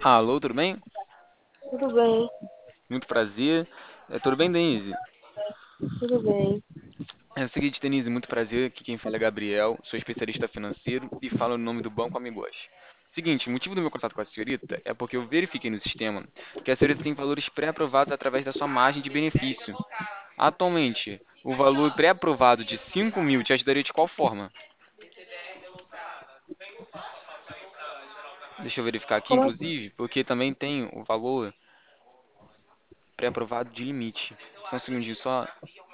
Alô, tudo bem? Tudo bem, Muito prazer. Tudo bem, Denise? tudo bem. É o seguinte, Denise, muito prazer. Aqui quem fala é Gabriel, sou especialista financeiro e falo no nome do Banco Amigos. Seguinte, o motivo do meu contato com a senhorita é porque eu verifiquei no sistema que a senhorita tem valores pré-aprovados através da sua margem de benefício. Atualmente, o valor pré-aprovado de 5 mil te ajudaria de qual forma? Deixa eu verificar aqui, Como assim? inclusive, porque também tem o valor pré-aprovado de limite. Só um segundinho só.